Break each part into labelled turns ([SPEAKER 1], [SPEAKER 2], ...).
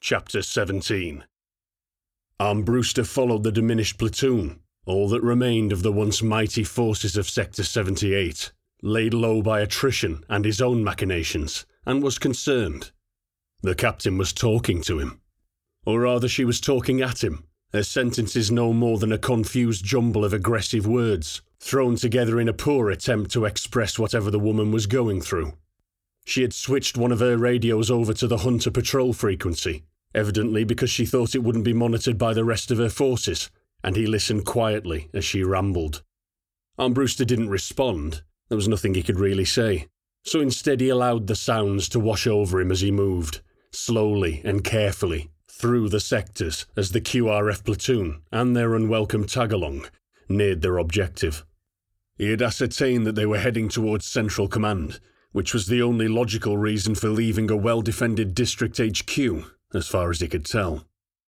[SPEAKER 1] Chapter 17. Armbruster followed the diminished platoon, all that remained of the once mighty forces of Sector 78, laid low by attrition and his own machinations, and was concerned. The captain was talking to him. Or rather, she was talking at him, her sentences no more than a confused jumble of aggressive words, thrown together in a poor attempt to express whatever the woman was going through. She had switched one of her radios over to the Hunter patrol frequency, evidently because she thought it wouldn't be monitored by the rest of her forces, and he listened quietly as she rambled. Armbruster didn't respond. There was nothing he could really say, so instead he allowed the sounds to wash over him as he moved, slowly and carefully, through the sectors as the QRF platoon and their unwelcome tag-along neared their objective. He had ascertained that they were heading towards Central Command, which was the only logical reason for leaving a well-defended district HQ, as far as he could tell.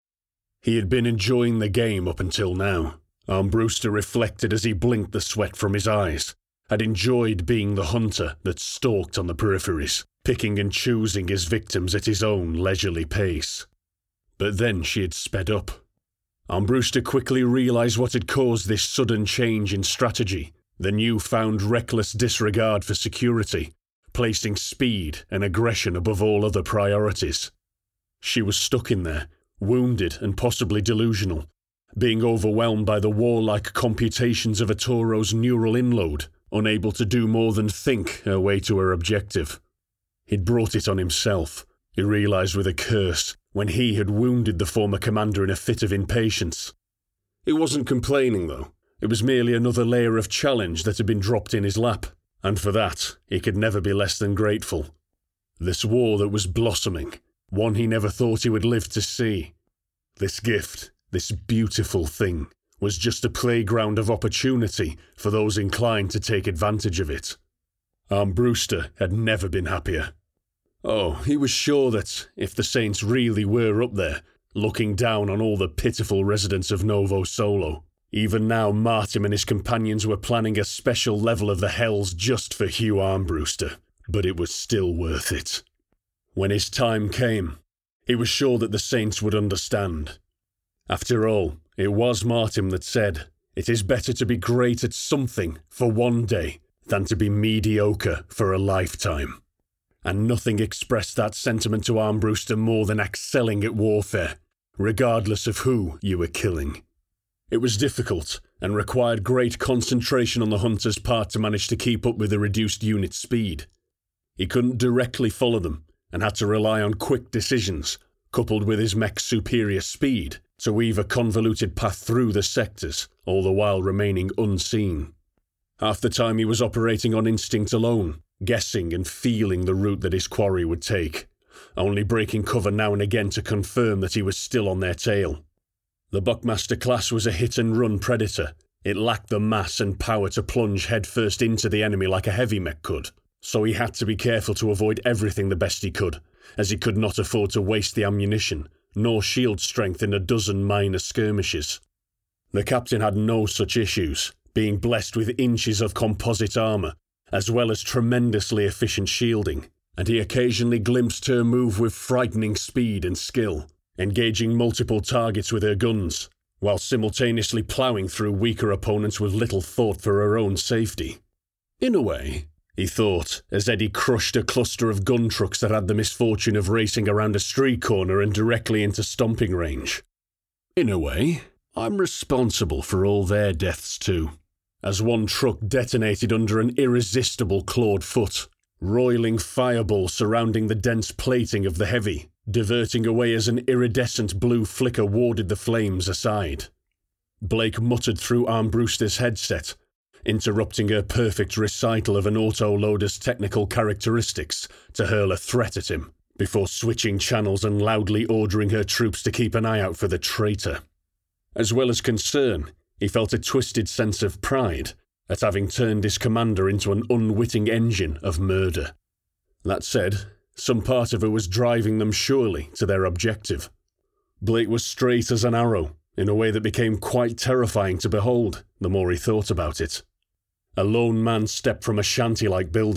[SPEAKER 1] He had been enjoying the game up until now. Armbruster reflected as he blinked the sweat from his eyes, had enjoyed being the hunter that stalked on the peripheries, picking and choosing his victims at his own leisurely pace. But then she had sped up. Armbruster quickly realised what had caused this sudden change in strategy, the newfound reckless disregard for security, placing speed and aggression above all other priorities. She was stuck in there, wounded and possibly delusional, being overwhelmed by the warlike computations of Atoro's neural inload, unable to do more than think her way to her objective. He'd brought it on himself, he realised with a curse, when he had wounded the former commander in a fit of impatience. He wasn't complaining, though. It was merely another layer of challenge that had been dropped in his lap, and for that he could never be less than grateful. This war that was blossoming, one he never thought he would live to see. This gift, this beautiful thing, was just a playground of opportunity for those inclined to take advantage of it. Armbruster had never been happier. Oh, he was sure that, if the Saints really were up there, looking down on all the pitiful residents of Novo Solo, even now Martin and his companions were planning a special level of the hells just for Hugh Armbruster, but it was still worth it. When his time came, he was sure that the Saints would understand. After all, it was Martin that said, "It is better to be great at something for one day than to be mediocre for a lifetime." And nothing expressed that sentiment to Armbruster more than excelling at warfare, regardless of who you were killing. It was difficult, and required great concentration on the hunter's part to manage to keep up with the reduced unit speed. He couldn't directly follow them, and had to rely on quick decisions, coupled with his mech's superior speed, to weave a convoluted path through the sectors, all the while remaining unseen. Half the time he was operating on instinct alone, guessing and feeling the route that his quarry would take, only breaking cover now and again to confirm that he was still on their tail. The Buckmaster class was a hit-and-run predator. It lacked the mass and power to plunge headfirst into the enemy like a heavy mech could, so he had to be careful to avoid everything the best he could, as he could not afford to waste the ammunition, nor shield strength in a dozen minor skirmishes. The captain had no such issues, being blessed with inches of composite armour, as well as tremendously efficient shielding, and he occasionally glimpsed her move with frightening speed and skill, engaging multiple targets with her guns, while simultaneously ploughing through weaker opponents with little thought for her own safety. In a way, he thought, as Eddie crushed a cluster of gun trucks that had the misfortune of racing around a street corner and directly into stomping range. In a way, I'm responsible for all their deaths too, as one truck detonated under an irresistible clawed foot, roiling fireballs surrounding the dense plating of the heavy, diverting away as an iridescent blue flicker warded the flames aside. Blake muttered through Armbruster's headset, interrupting her perfect recital of an autoloader's technical characteristics to hurl a threat at him, before switching channels and loudly ordering her troops to keep an eye out for the traitor. As well as concern, he felt a twisted sense of pride at having turned his commander into an unwitting engine of murder. That said, some part of her was driving them surely to their objective. Blake was straight as an arrow, in a way that became quite terrifying to behold the more he thought about it. A lone man stepped from a shanty-like building,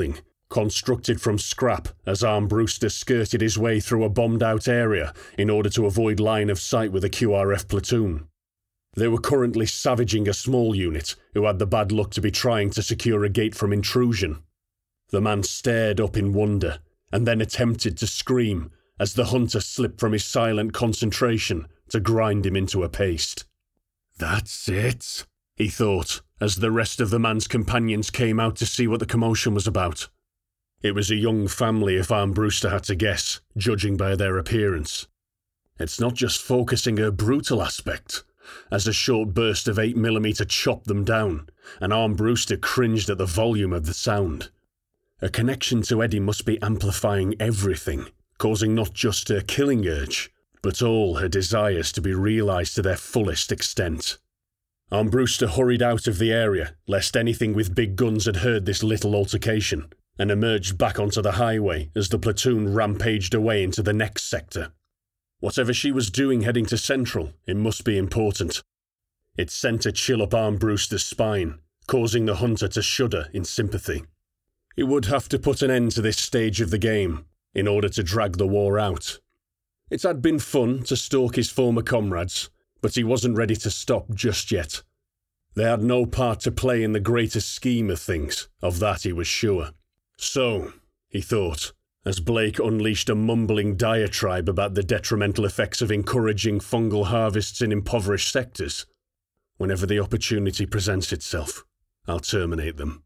[SPEAKER 1] constructed from scrap as Armbruster skirted his way through a bombed-out area in order to avoid line of sight with a QRF platoon. They were currently savaging a small unit who had the bad luck to be trying to secure a gate from intrusion. The man stared up in wonder and then attempted to scream as the hunter slipped from his silent concentration to grind him into a paste. "That's it," he thought, as the rest of the man's companions came out to see what the commotion was about. It was a young family if Armbruster had to guess, judging by their appearance. It's not just focusing her brutal aspect, as a short burst of 8mm chopped them down, and Armbruster cringed at the volume of the sound. A connection to Eddie must be amplifying everything, causing not just her killing urge, but all her desires to be realised to their fullest extent. Armbruster hurried out of the area, lest anything with big guns had heard this little altercation, and emerged back onto the highway as the platoon rampaged away into the next sector. Whatever she was doing heading to Central, it must be important. It sent a chill up Armbruster's spine, causing the hunter to shudder in sympathy. He would have to put an end to this stage of the game in order to drag the war out. It had been fun to stalk his former comrades, but he wasn't ready to stop just yet. They had no part to play in the greater scheme of things, of that he was sure. So, he thought, as Blake unleashed a mumbling diatribe about the detrimental effects of encouraging fungal harvests in impoverished sectors, whenever the opportunity presents itself, I'll terminate them.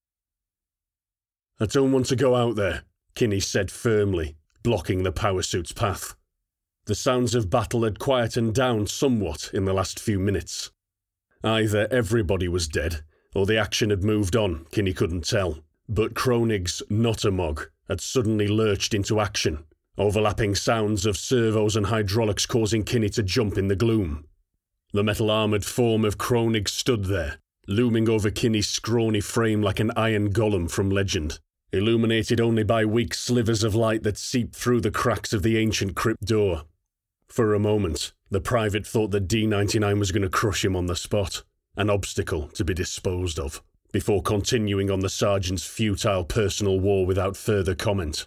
[SPEAKER 1] "I don't want to go out there," Kinney said firmly, blocking the power suit's path. The sounds of battle had quietened down somewhat in the last few minutes. Either everybody was dead, or the action had moved on, Kinney couldn't tell, but Kroenig's Notamog had suddenly lurched into action, overlapping sounds of servos and hydraulics causing Kinney to jump in the gloom. The metal-armoured form of Kroenig stood there, looming over Kinney's scrawny frame like an iron golem from legend, illuminated only by weak slivers of light that seeped through the cracks of the ancient crypt door. For a moment, the private thought that D-99 was going to crush him on the spot, an obstacle to be disposed of, before continuing on the sergeant's futile personal war without further comment.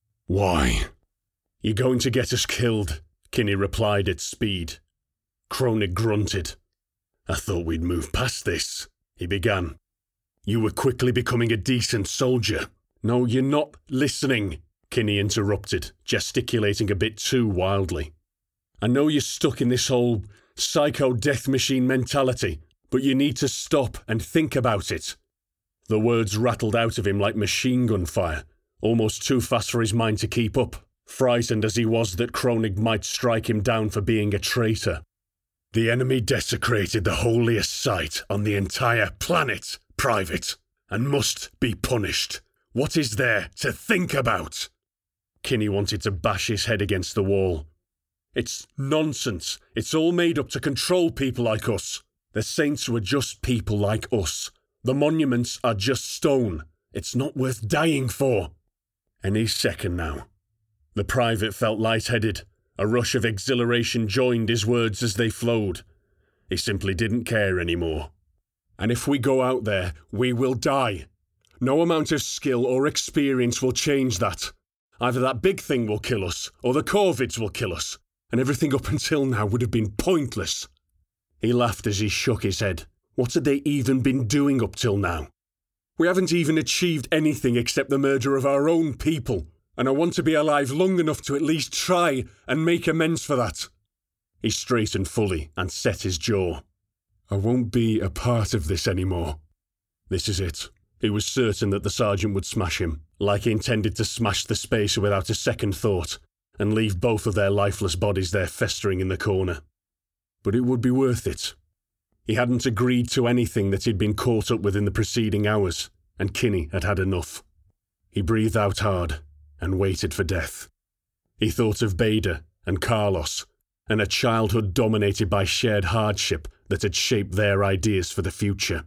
[SPEAKER 1] "Why?" "You're going to get us killed," Kinney replied at speed. Kroenig grunted. "I thought we'd moved past this," he began. "You were quickly becoming a decent soldier." "No, you're not listening," Kinney interrupted, gesticulating a bit too wildly. "I know you're stuck in this whole psycho death machine mentality, but you need to stop and think about it." The words rattled out of him like machine gun fire, almost too fast for his mind to keep up, frightened as he was that Kroenig might strike him down for being a traitor. "The enemy desecrated the holiest site on the entire planet, Private, and must be punished. What is there to think about?" Kinney wanted to bash his head against the wall. "It's nonsense. It's all made up to control people like us. The saints were just people like us. The monuments are just stone. It's not worth dying for." Any second now. The private felt lightheaded. A rush of exhilaration joined his words as they flowed. He simply didn't care anymore. "And if we go out there, we will die. No amount of skill or experience will change that. Either that big thing will kill us, or the Corvids will kill us, and everything up until now would have been pointless." He laughed as he shook his head. What had they even been doing up till now? "We haven't even achieved anything except the murder of our own people, and I want to be alive long enough to at least try and make amends for that." He straightened fully and set his jaw. "I won't be a part of this anymore." This is it. He was certain that the sergeant would smash him, like he intended to smash the spacer without a second thought, and leave both of their lifeless bodies there festering in the corner. But it would be worth it. He hadn't agreed to anything that he'd been caught up with in the preceding hours, and Kinney had had enough. He breathed out hard and waited for death. He thought of Beda and Carlos, and a childhood dominated by shared hardship that had shaped their ideas for the future.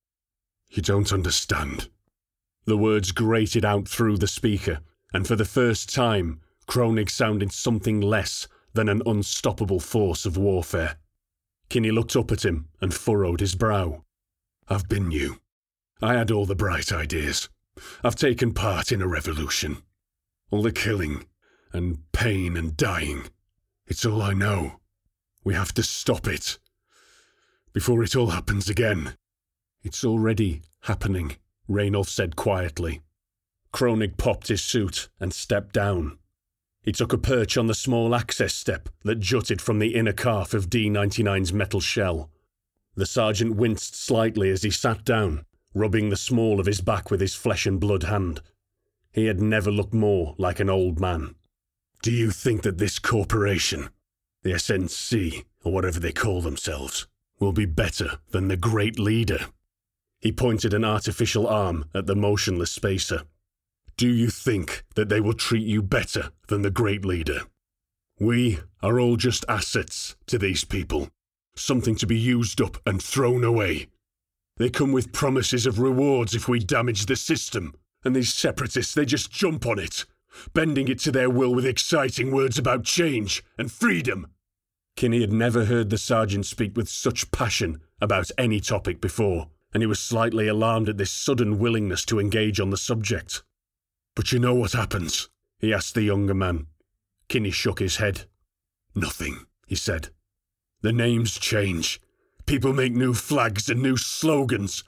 [SPEAKER 1] "You don't understand." The words grated out through the speaker, and for the first time, Kroenig sounded something less than an unstoppable force of warfare. Kinney looked up at him and furrowed his brow. "I've been you. I had all the bright ideas. I've taken part in a revolution. All the killing and pain and dying. It's all I know. We have to stop it. Before it all happens again. It's already happening, Raynolf said quietly. Kronig popped his suit and stepped down. He took a perch on the small access step that jutted from the inner calf of D-99's metal shell. The sergeant winced slightly as he sat down, rubbing the small of his back with his flesh and blood hand. He had never looked more like an old man. Do you think that this corporation, the SNC, or whatever they call themselves, will be better than the Great Leader? He pointed an artificial arm at the motionless spacer. Do you think that they will treat you better than the Great Leader? We are all just assets to these people, something to be used up and thrown away. They come with promises of rewards if we damage the system, and these separatists, they just jump on it, bending it to their will with exciting words about change and freedom. Kinney had never heard the sergeant speak with such passion about any topic before, and he was slightly alarmed at this sudden willingness to engage on the subject. But you know what happens? He asked the younger man. Kinney shook his head. Nothing, he said. The names change. People make new flags and new slogans.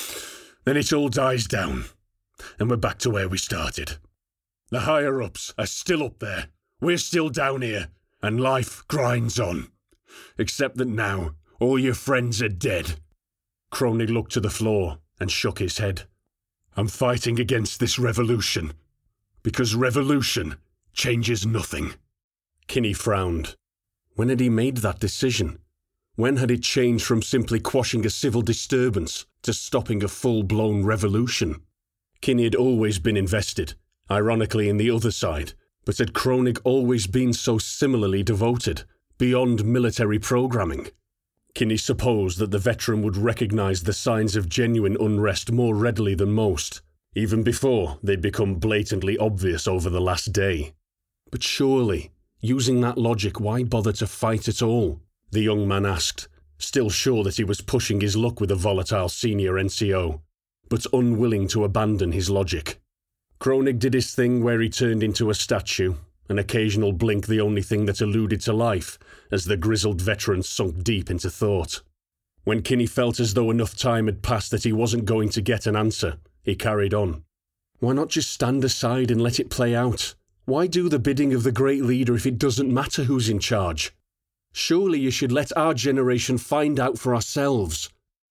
[SPEAKER 1] Then it all dies down, and we're back to where we started. The higher-ups are still up there. We're still down here, and life grinds on. Except that now, all your friends are dead. Kronig looked to the floor and shook his head. I'm fighting against this revolution, because revolution changes nothing. Kinney frowned. When had he made that decision? When had it changed from simply quashing a civil disturbance to stopping a full-blown revolution? Kinney had always been invested, ironically in the other side, but had Kronig always been so similarly devoted, beyond military programming? Kinney supposed that the veteran would recognise the signs of genuine unrest more readily than most, even before they'd become blatantly obvious over the last day. But surely, using that logic, why bother to fight at all? The young man asked, still sure that he was pushing his luck with a volatile senior NCO, but unwilling to abandon his logic. Kronig did his thing where he turned into a statue, an occasional blink the only thing that alluded to life, as the grizzled veteran sunk deep into thought. When Kinney felt as though enough time had passed that he wasn't going to get an answer, he carried on. Why not just stand aside and let it play out? Why do the bidding of the Great Leader if it doesn't matter who's in charge? Surely you should let our generation find out for ourselves.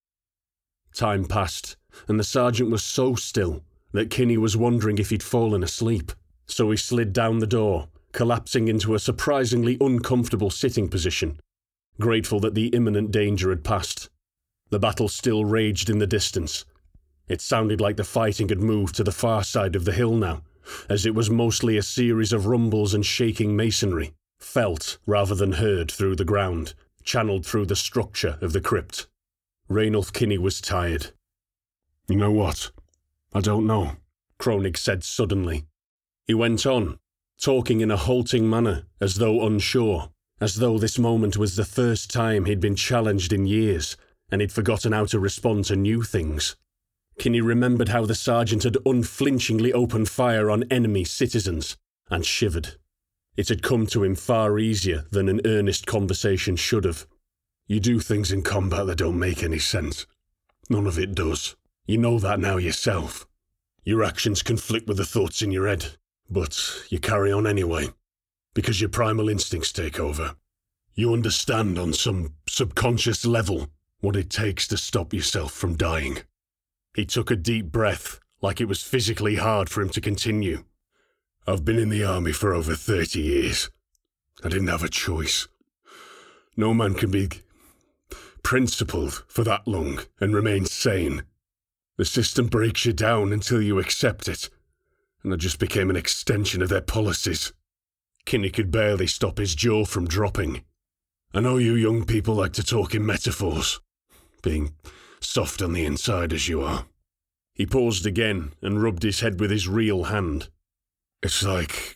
[SPEAKER 1] Time passed, and the sergeant was so still that Kinney was wondering if he'd fallen asleep. So he slid down the door, collapsing into a surprisingly uncomfortable sitting position, grateful that the imminent danger had passed. The battle still raged in the distance. It sounded like the fighting had moved to the far side of the hill now, as it was mostly a series of rumbles and shaking masonry, felt rather than heard through the ground, channeled through the structure of the crypt. Raynolf Kinney was tired. You know what? I don't know, Kronig said suddenly. He went on, talking in a halting manner, as though unsure, as though this moment was the first time he'd been challenged in years, and he'd forgotten how to respond to new things. Kinney remembered how the sergeant had unflinchingly opened fire on enemy citizens, and shivered. It had come to him far easier than an earnest conversation should have. You do things in combat that don't make any sense. None of it does. You know that now yourself. Your actions conflict with the thoughts in your head, but you carry on anyway, because your primal instincts take over. You understand on some subconscious level what it takes to stop yourself from dying. He took a deep breath, like it was physically hard for him to continue. I've been in the army for over 30 years. I didn't have a choice. No man can be principled for that long and remain sane. The system breaks you down until you accept it, and I just became an extension of their policies. Kinney could barely stop his jaw from dropping. I know you young people like to talk in metaphors, being soft on the inside as you are. He paused again and rubbed his head with his real hand. It's like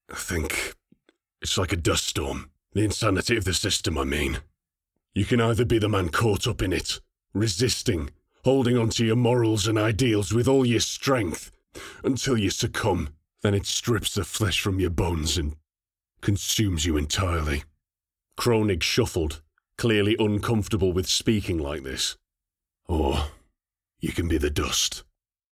[SPEAKER 1] a dust storm. The insanity of the system, I mean. You can either be the man caught up in it, resisting, holding on to your morals and ideals with all your strength, until you succumb. Then it strips the flesh from your bones and consumes you entirely. Kronig shuffled, clearly uncomfortable with speaking like this. Or you can be the dust.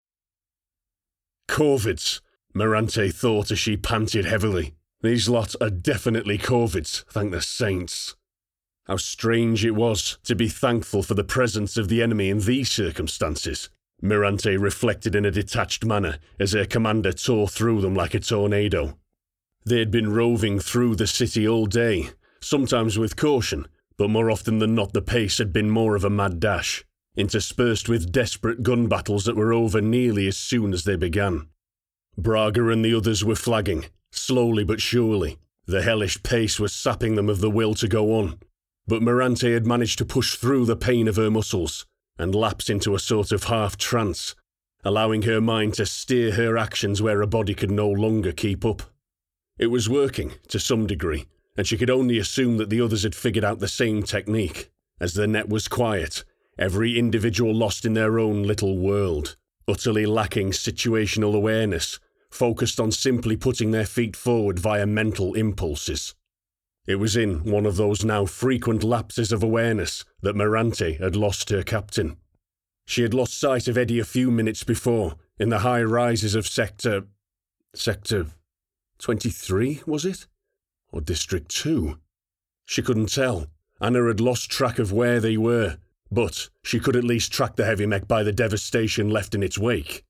[SPEAKER 1] Corvids, Mirante thought as she panted heavily. These lot are definitely Corvids, thank the saints. How strange it was to be thankful for the presence of the enemy in these circumstances. Mirante reflected in a detached manner as her commander tore through them like a tornado. They had been roving through the city all day, sometimes with caution, but more often than not the pace had been more of a mad dash, interspersed with desperate gun battles that were over nearly as soon as they began. Braga and the others were flagging, slowly but surely. The hellish pace was sapping them of the will to go on, but Mirante had managed to push through the pain of her muscles and lapse into a sort of half-trance, allowing her mind to steer her actions where her body could no longer keep up. It was working, to some degree, and she could only assume that the others had figured out the same technique. As the net was quiet, every individual lost in their own little world, utterly lacking situational awareness, focused on simply putting their feet forward via mental impulses. It was in one of those now frequent lapses of awareness that Mirante had lost her captain. She had lost sight of Eddie a few minutes before, in the high rises of Sector 23, was it? Or District 2? She couldn't tell. Anna had lost track of where they were, but she could at least track the heavy mech by the devastation left in its wake.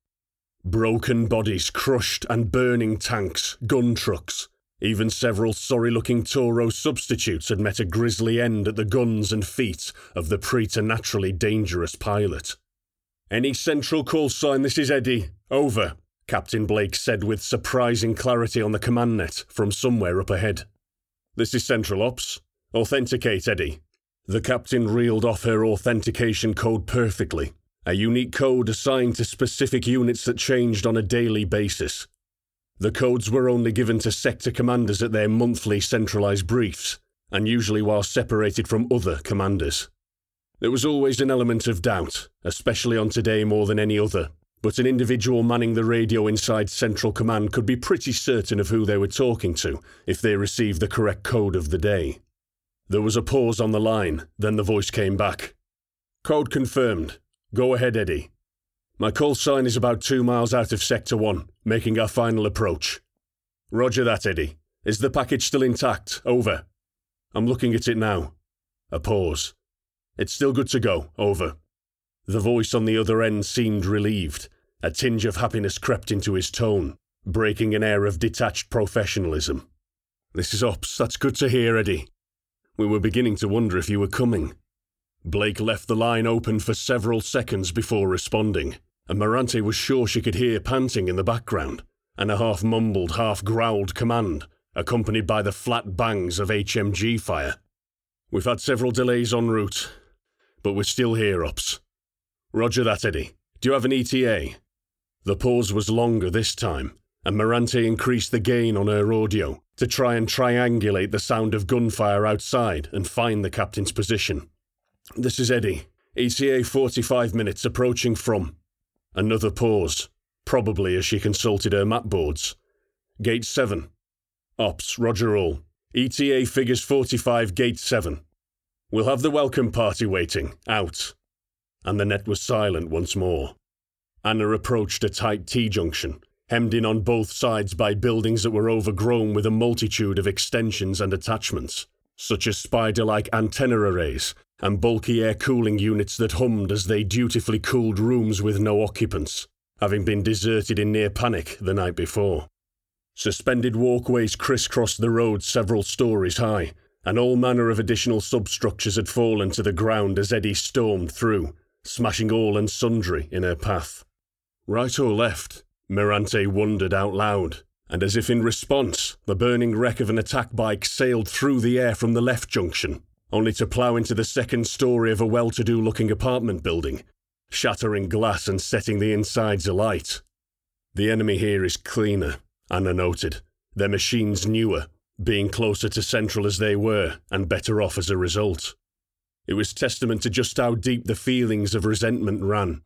[SPEAKER 1] Broken bodies, crushed and burning tanks, gun trucks. Even several sorry-looking Toro substitutes had met a grisly end at the guns and feet of the preternaturally dangerous pilot. "Any central call sign, this is Eddie. Over," Captain Blake said with surprising clarity on the command net from somewhere up ahead. "This is Central Ops. Authenticate, Eddie." The captain reeled off her authentication code perfectly, a unique code assigned to specific units that changed on a daily basis. The codes were only given to sector commanders at their monthly centralized briefs, and usually while separated from other commanders. There was always an element of doubt, especially on today more than any other, but an individual manning the radio inside Central Command could be pretty certain of who they were talking to if they received the correct code of the day. There was a pause on the line, then the voice came back. "Code confirmed. Go ahead, Eddie. My call sign is about 2 miles out of Sector 1, making our final approach." "Roger that, Eddie. Is the package still intact? Over." "I'm looking at it now." A pause. "It's still good to go. Over." The voice on the other end seemed relieved. A tinge of happiness crept into his tone, breaking an air of detached professionalism. "This is Ops. That's good to hear, Eddie. We were beginning to wonder if you were coming." Blake left the line open for several seconds before responding, and Mirante was sure she could hear panting in the background, and a half-mumbled, half-growled command, accompanied by the flat bangs of HMG fire. "We've had several delays en route, but we're still here, Ops." "Roger that, Eddie. Do you have an ETA?" The pause was longer this time, and Mirante increased the gain on her audio to try and triangulate the sound of gunfire outside and find the captain's position. "This is Eddie. ETA 45 minutes approaching from..." Another pause, probably as she consulted her map boards. "Gate 7. Ops, roger all. ETA figures 45, Gate 7. We'll have the welcome party waiting. Out." And the net was silent once more. Anna approached a tight T-junction, hemmed in on both sides by buildings that were overgrown with a multitude of extensions and attachments, such as spider-like antenna arrays and bulky air cooling units that hummed as they dutifully cooled rooms with no occupants, having been deserted in near panic the night before. Suspended walkways crisscrossed the road several stories high, and all manner of additional substructures had fallen to the ground as Eddie stormed through, smashing all and sundry in her path. Right or left? Mirante wondered out loud, and as if in response, the burning wreck of an attack bike sailed through the air from the left junction, only to plough into the second story of a well-to-do-looking apartment building, shattering glass and setting the insides alight. "The enemy here is cleaner," Anna noted, their machines newer, being closer to Central as they were, and better off as a result. It was testament to just how deep the feelings of resentment ran.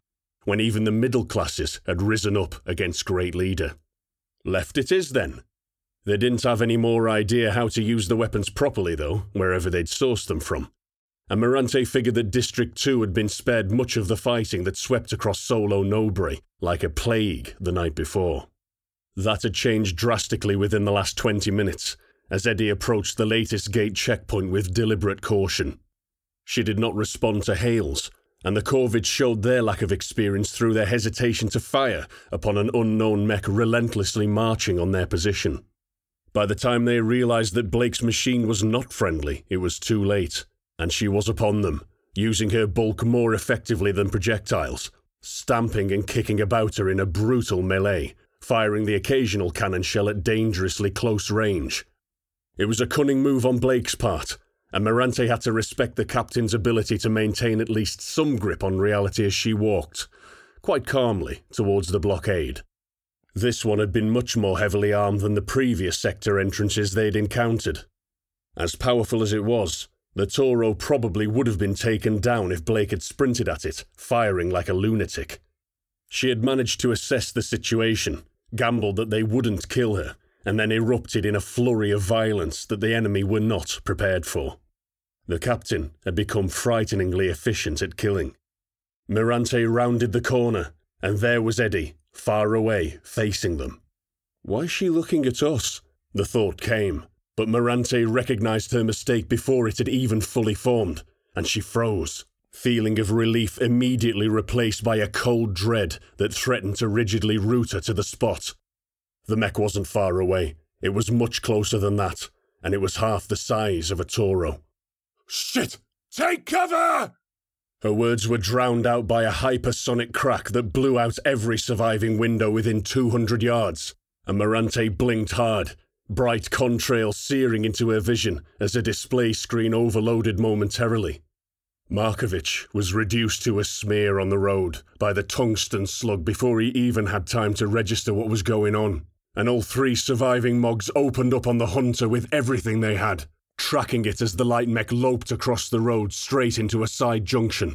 [SPEAKER 1] when even the middle classes had risen up against Great Leader. Left it is, then. They didn't have any more idea how to use the weapons properly, though, wherever they'd sourced them from. And Morante figured that District 2 had been spared much of the fighting that swept across Solo Nobre like a plague the night before. That had changed drastically within the last 20 minutes, as Eddie approached the latest gate checkpoint with deliberate caution. She did not respond to hails, and the Corvids showed their lack of experience through their hesitation to fire upon an unknown mech relentlessly marching on their position. By the time they realized that Blake's machine was not friendly, it was too late, and she was upon them, using her bulk more effectively than projectiles, stamping and kicking about her in a brutal melee, firing the occasional cannon shell at dangerously close range. It was a cunning move on Blake's part, and Morante had to respect the captain's ability to maintain at least some grip on reality as she walked, quite calmly, towards the blockade. This one had been much more heavily armed than the previous sector entrances they'd encountered. As powerful as it was, the Toro probably would have been taken down if Blake had sprinted at it, firing like a lunatic. She had managed to assess the situation, gambled that they wouldn't kill her, and then erupted in a flurry of violence that the enemy were not prepared for. The captain had become frighteningly efficient at killing. Morante rounded the corner, and there was Eddie, far away, facing them. Why is she looking at us? The thought came, but Morante recognized her mistake before it had even fully formed, and she froze, feeling of relief immediately replaced by a cold dread that threatened to rigidly root her to the spot. The mech wasn't far away. It was much closer than that, and it was half the size of a Toro. "Shit! Take cover!" Her words were drowned out by a hypersonic crack that blew out every surviving window within 200 yards, and Morante blinked hard, bright contrails searing into her vision as her display screen overloaded momentarily. Markovich was reduced to a smear on the road by the tungsten slug before he even had time to register what was going on, and all three surviving Mogs opened up on the hunter with everything they had, tracking it as the light mech loped across the road straight into a side junction.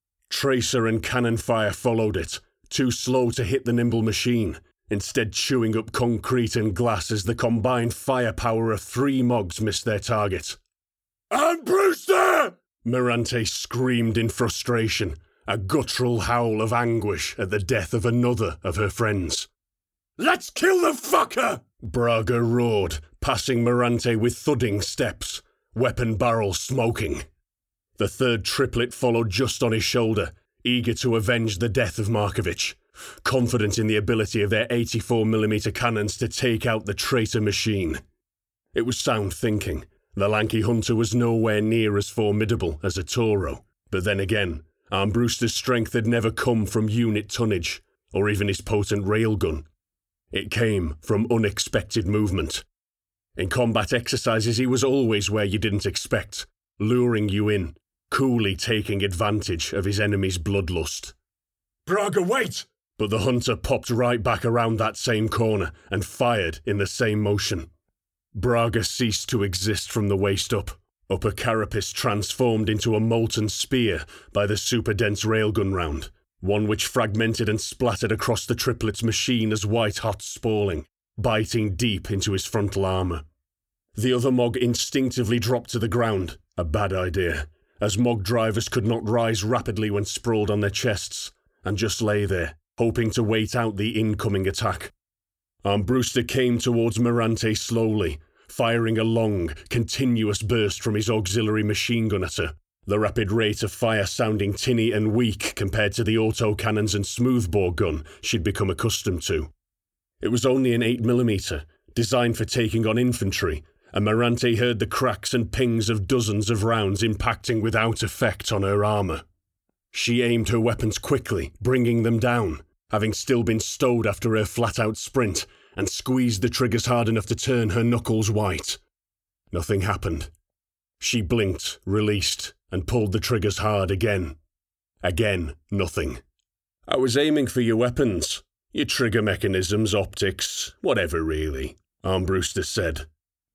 [SPEAKER 1] Tracer and cannon fire followed it, too slow to hit the nimble machine, instead chewing up concrete and glass as the combined firepower of 3 Mogs missed their target. "I'm Brewster!" Morante screamed in frustration, a guttural howl of anguish at the death of another of her friends. "Let's kill the fucker!" Braga roared, passing Morante with thudding steps, weapon barrel smoking. The third triplet followed just on his shoulder, eager to avenge the death of Markovich, confident in the ability of their 84mm cannons to take out the traitor machine. It was sound thinking. The lanky hunter was nowhere near as formidable as a Toro, but then again, Armbruster's strength had never come from unit tonnage, or even his potent railgun. It came from unexpected movement. In combat exercises, he was always where you didn't expect, luring you in, coolly taking advantage of his enemy's bloodlust. "Braga, wait!" But the hunter popped right back around that same corner and fired in the same motion. Braga ceased to exist from the waist up, upper carapace transformed into a molten spear by the super-dense railgun round, one which fragmented and splattered across the triplet's machine as white-hot spalling, biting deep into his frontal armour. The other Mog instinctively dropped to the ground, a bad idea, as Mog drivers could not rise rapidly when sprawled on their chests, and just lay there, hoping to wait out the incoming attack. Armbruster came towards Morante slowly, firing a long, continuous burst from his auxiliary machine gun at her, the rapid rate of fire sounding tinny and weak compared to the autocannons and smoothbore gun she'd become accustomed to. It was only an 8mm, designed for taking on infantry, and Morante heard the cracks and pings of dozens of rounds impacting without effect on her armour. She aimed her weapons quickly, bringing them down, having still been stowed after her flat-out sprint, and squeezed the triggers hard enough to turn her knuckles white. Nothing happened. She blinked, released, and pulled the triggers hard again. Again, nothing. "I was aiming for your weapons. Your trigger mechanisms, optics, whatever really," Armbruster said.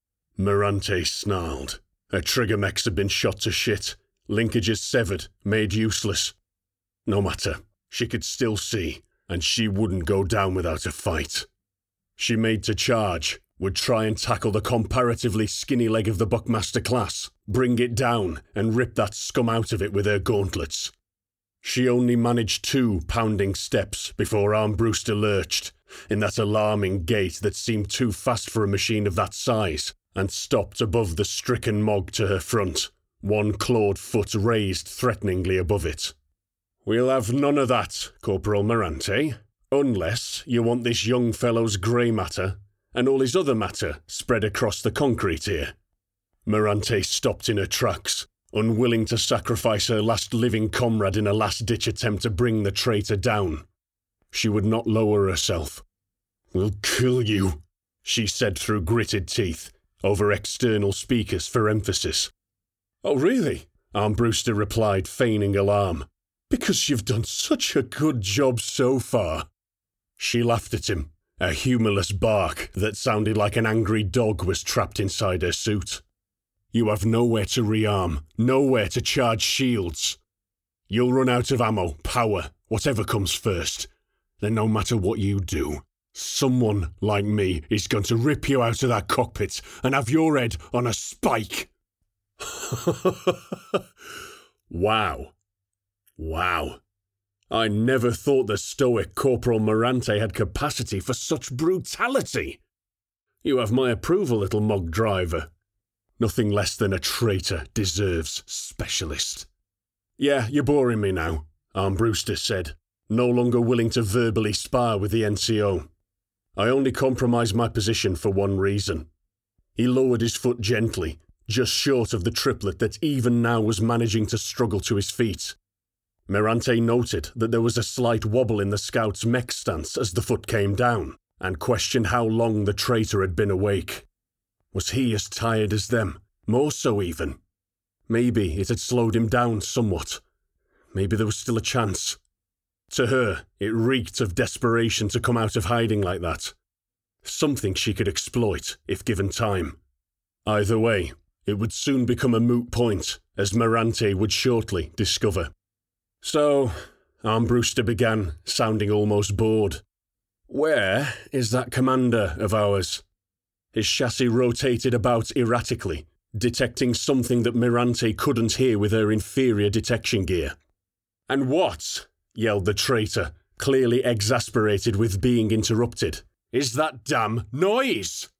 [SPEAKER 1] Morante snarled. Her trigger mechs had been shot to shit, linkages severed, made useless. No matter. She could still see, and she wouldn't go down without a fight. She made to charge, would try and tackle the comparatively skinny leg of the Buckmaster class, bring it down and rip that scum out of it with her gauntlets. She only managed 2 pounding steps before Armbruster lurched, in that alarming gait that seemed too fast for a machine of that size, and stopped above the stricken Mog to her front, one clawed foot raised threateningly above it. "We'll have none of that, Corporal Morante, unless you want this young fellow's grey matter and all his other matter spread across the concrete here." Morante stopped in her tracks, unwilling to sacrifice her last living comrade in a last-ditch attempt to bring the traitor down. She would not lower herself. "We'll kill you," she said through gritted teeth, over external speakers for emphasis. "Oh, really?" Armbruster replied, feigning alarm. "Because you've done such a good job so far." She laughed at him, a humourless bark that sounded like an angry dog was trapped inside her suit. "You have nowhere to rearm, nowhere to charge shields. You'll run out of ammo, power, whatever comes first. Then no matter what you do, someone like me is going to rip you out of that cockpit and have your head on a spike." Wow. Wow. I never thought the stoic Corporal Morante had capacity for such brutality. You have my approval, little Mog driver. Nothing less than a traitor deserves specialist. "Yeah, you're boring me now," Armbruster said, no longer willing to verbally spar with the NCO. "I only compromised my position for one reason." He lowered his foot gently, just short of the triplet that even now was managing to struggle to his feet. Morante noted that there was a slight wobble in the scout's mech stance as the foot came down, and questioned how long the traitor had been awake. Was he as tired as them? More so even? Maybe it had slowed him down somewhat. Maybe there was still a chance. To her, it reeked of desperation to come out of hiding like that. Something she could exploit, if given time. Either way, it would soon become a moot point, as Morante would shortly discover. "So," Armbruster began, sounding almost bored, "where is that commander of ours?" His chassis rotated about erratically, detecting something that Morante couldn't hear with her inferior detection gear. "And what," yelled the traitor, clearly exasperated with being interrupted, "is that damn noise?"